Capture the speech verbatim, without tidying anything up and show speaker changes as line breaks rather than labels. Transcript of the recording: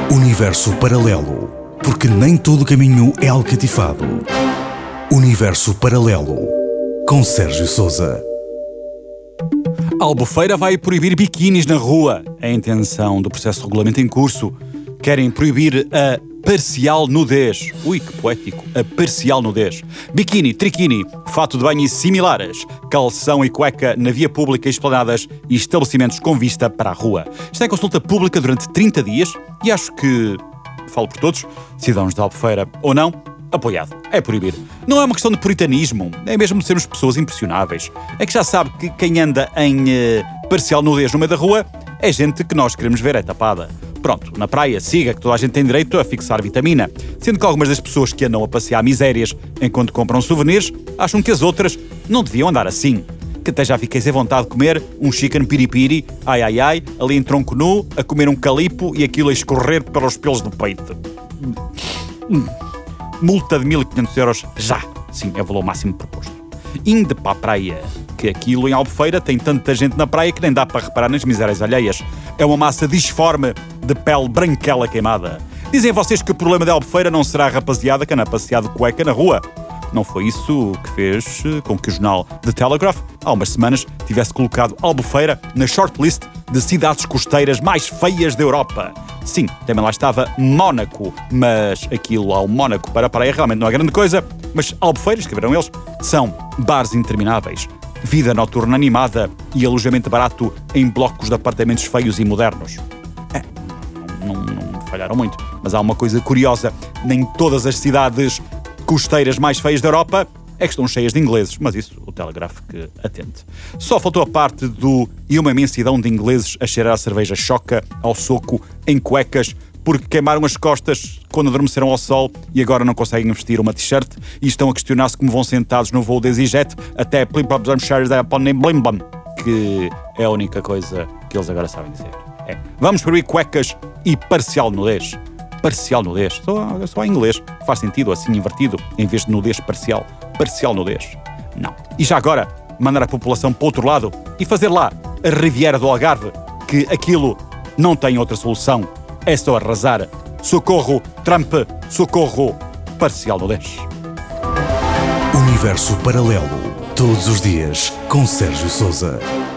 Universo paralelo, porque nem todo caminho é alcatifado. Universo paralelo, com Sérgio Sousa.
A Albufeira vai proibir biquínis na rua. É a intenção do processo de regulamento em curso. Querem proibir a parcial nudez. Ui, que poético. A parcial nudez. Biquíni, triquini, fato de banho e similares. Calção e cueca na via pública, esplanadas e estabelecimentos com vista para a rua. Está em consulta pública durante trinta dias e acho que, falo por todos, cidadãos da Albufeira ou não, apoiado. É proibir. Não é uma questão de puritanismo, é mesmo de sermos pessoas impressionáveis. É que já sabe que quem anda em eh, parcial nudez no meio da rua é gente que nós queremos ver é tapada. Pronto, na praia, siga que toda a gente tem direito a fixar vitamina. Sendo que algumas das pessoas que andam a passear misérias enquanto compram souvenirs acham que as outras não deviam andar assim. Que até já fiquei sem vontade de comer um chicken piripiri, ai ai ai, ali em tronco nu, a comer um calipo e aquilo a escorrer pelos pelos do peito. Hum. Multa de mil e quinhentos euros já. Sim, é o valor máximo proposto. Indo para a praia, que aquilo em Albufeira tem tanta gente na praia que nem dá para reparar nas misérias alheias. É uma massa disforme de pele branquela queimada. Dizem vocês que o problema da Albufeira não será a rapaziada que anda a passear de cueca na rua. Não foi isso que fez com que o jornal The Telegraph, há umas semanas, tivesse colocado Albufeira na shortlist de cidades costeiras mais feias da Europa. Sim, também lá estava Mónaco, mas aquilo ao Mónaco para a praia realmente não é grande coisa. Mas Albufeira, escreveram eles, são bares intermináveis, vida noturna animada e alojamento barato em blocos de apartamentos feios e modernos. É, não, não, não falharam muito, mas há uma coisa curiosa, nem todas as cidades costeiras mais feias da Europa é que estão cheias de ingleses, mas isso o Telegraph que atente. Só faltou a parte do e uma imensidão de ingleses a cheirar a cerveja choca ao soco em cuecas porque queimaram as costas quando adormeceram ao sol e agora não conseguem vestir uma t-shirt e estão a questionar-se como vão sentados no voo de EasyJet até plim plim blim blim, que é a única coisa que eles agora sabem dizer. É, vamos proibir cuecas e parcial nudez. Parcial nudez. Só, só em inglês. Faz sentido assim invertido, em vez de nudez parcial. Parcial nudez. Não. E já agora, mandar a população para o outro lado e fazer lá a Riviera do Algarve, que aquilo não tem outra solução. É só arrasar. Socorro, Trump. Socorro, parcial nudez.
Universo paralelo. Todos os dias com Sérgio Sousa.